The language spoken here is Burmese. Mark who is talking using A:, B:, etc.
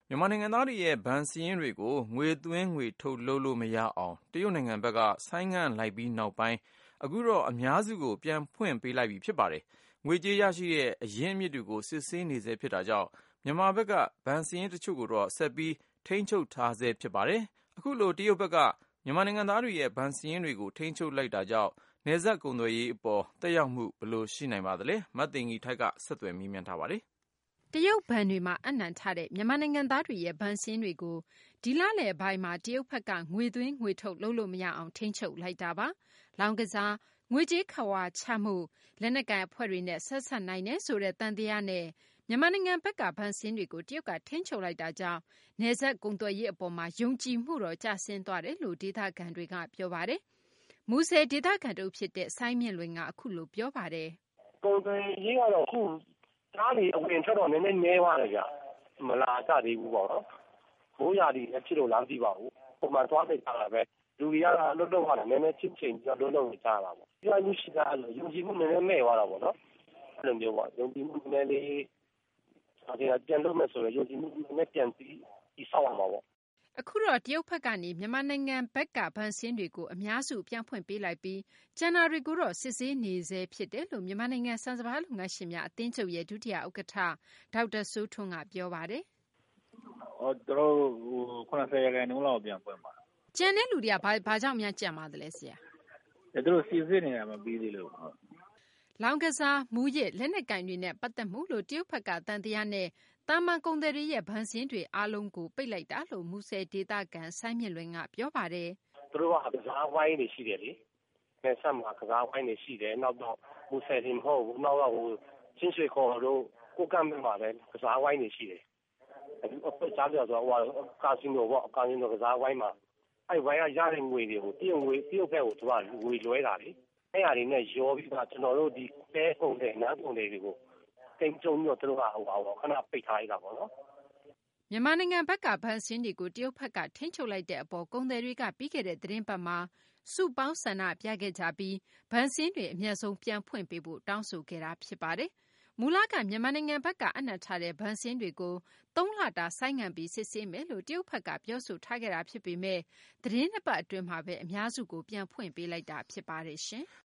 A: မြန်မာနိုင်ငံသားတွေရဲ့ဘဏ်စာရင်းတွေကိုငွေသွင်းငွေထုတ်လုပ်လို့မရအောင်တရုတ်နိုင်ငံဘက်ကဆိုင်းငံ့လိုက်ပြီးနောက်ပိုင်းအခုတော့အများစုကိုပြန်ဖွင့်ပေးလိုက်ပြီဖြစ်ပါတယ်။ငွေကြေးရရှိတဲ့အရင်းအမြစ်တွေကိုစစ်ဆေးနေဆဲဖြစ်တာကြောင့်မြန်မာဘက်ကဘဏ်စာရင်းတချို့ကိုတော့ဆက်ပြီးထိန်းချုပ်ထားဆဲဖြစ်ပါတယ်။အခုလိုတရုတ်ဘက်ကမြန်မာနိုင်ငံသားတွေရဲ့ဘဏ်စာရင်းတွေကိုထိန်းချုပ်လိုက်တာကြောင့်နယ်စပ်ကုန်သွယ်ရေးအပေါ်သက်ရောက်မှုဘယ်လိုရှိနိုင်ပါသလဲ။မသိင်္ဂီထိုက်ကဆက်သွယ်မေးမြန်းထားပါတယ်။
B: တရုတ်ဘဏ်တွေမှာအပ်နှံထားတဲ့မြန်မာနိုင်ငံသားတွေရဲ့ဘဏ်စာရင်းတွေကိုဒီလလယ်ပိုင်းမှာတရုတ်ဘက်ကငွေသွင်းငွေထုတ်လုပ်လို့မရအောင်ထိန်းချုပ်လိုက်တာပါ။လောင်းကစားငွေကြေးခဝါချမှုလက်နက်ကိုင်အဖွဲ့တွေနဲ့ဆက်ဆက်နိုင်တယ်ဆိုတဲ့တန်တရားနဲ့မြန်မာနိုင်ငံဘက်ကဘဏ်စာရင်းတွေကိုတရုတ်ကထိန်းချုပ်လိုက်တာကြောင့်နယ်စပ်ကုန်သွယ်ရေးအပေါ်မှာယုံကြည်မှုတော့ကျဆင်းသွားတယ်လို့ဒေသခံတွေကပြောပါတယ်။မူဆယ်ဒေသခံတို့ဖြစ်တဲ့ဆိုင်းမြင့်လွင်ကအခုလိုပြောပါတယ်
C: ။ကုန်သွယ်ရေးကတော့အခုသားတွေအဝင်ထွက်တော့နည်းနည်းနည်းသွားတယ်ဗျမလာကြသေးဘူးပေါ့နော်မိုးရာသီလည်းဖြစ်လို့လားမသိပါဘူးပုံမှန်သွားနေကြတာပဲလူတွေကတော့လွတ်လွတ်သွားတယ်နည်းနည်းချစ်ချိန်ပြီးတော့လွတ်လွတ်နေကြတာပေါ့ဒီအမှုရှိတာလို့ယုံကြည်မှုနည်းနည်းမဲ့သွားတာပေါ့နော်အဲ့လိုမျိုးပေါ့ယုံကြည်မှုနည်းနည်းလေးပြန်လို့မယ်ဆိုရင်ယုံကြည်မှုနည်းနည်းပြန်ပြီးဆောက်ရမှာပေါ့
B: အခုတော့တရုတ်ဘက်ကနေမြန်မာနိုင်ငံဘက်ကဘဏ်စင်းတွေကိုအများစုပြန်ဖွင့်ပေးလိုက်ပြီးကျန်တာတွေကိုတော့စစ်ဆေးနေဆဲဖြစ်တယ်လို့မြန်မာနိုင်ငံစံစဘာလုပ်ငန်းရှင်များအသင်းချုပ်ရဲ့ဒုတိယဥက္ကဋ္ဌဒေါက်တာစိုးထွန်းကပြောပါတယ်
D: ။သူတို့90%လောက်ပြန်ဖွင့်ပါ
B: ကျန်တဲ့လူတွေကဘာကြောင့်များကြံပါသလဲဆရာ
D: ။သူတို့စစ်ဆေးနေတာမပြီးသေးလို့ဟုတ်
B: လောင်ကစားမူရစ်လက်နက်ကင်တွေနဲ့ပတ်သက်မှုလို့တရုတ်ဘက်ကတန်တရားနဲ့တာမန်ကုန်သည်တွေရဲ့ဗန်စင်းတွေအားလုံးကိုပိတ်လိုက်တာလို့မူဆယ်ဒေသခံဆိုင်းမြင့်လွင်ကပြောပါတယ်
C: သူတို့ကကစားဝိုင်းနေရှိတယ်လေနဲ့ဆက်မှာကစားဝိုင်းနေရှိတယ်နောက်တော့မူဆယ်တင်မဟုတ်ဘူးနောက်တော့ဟိုချင်းရွှေခေါ်တို့ကိုကမ်းမှာပဲကစားဝိုင်းနေရှိတယ်အခုကြားပြဆိုတော့ကာစီနိုပေါ့ကာစီနိုကစားဝိုင်းမှာအဲ့ဝိုင်းကရတဲ့ငွေတွေကိုတရုတ်ဘက်ကိုသူကငွေလွှဲတာလေအဲ့ဟာတွေနဲ့ရောပြီးတော့ကျွန်တော်တို့ဒီပဲကုန်တဲ့နားကုန်တွေကိုတိမ်ကျုံပြီးတော့သူတို့ကခဏပိတ်ထားရတာပေါ့နော်
B: မြန်မာနိုင်ငံဘက်ကဗန်စင်းတွေကိုတရုတ်ဘက်ကထိန်းချုပ်လိုက်တဲ့အပေါ်ကုန်သည်တွေကပြီးခဲ့တဲ့သတင်းပတ်မှာစုပေါင်းဆန္ဒပြခဲ့ကြပြီးဗန်စင်းတွေအမျက်ဆုံးပြန်ဖွင့်ပေးဖို့တောင်းဆိုခဲ့တာဖြစ်ပါတယ်။မူလကမြန်မာနိုင်ငံဘက်ကအနှံ့ထားတဲ့ဗန်စင်းတွေကို3လတာဆိုင်းငံ့ပြီးစစ်ဆေးမယ်လို့တရုတ်ဘက်ကပြောဆိုထားခဲ့တာဖြစ်ပေမဲ့သတင်းနှစ်ပတ်အတွင်းမှာပဲအများစုကိုပြန်ဖွင့်ပေးလိုက်တာဖြစ်ပါတယ်ရှင်။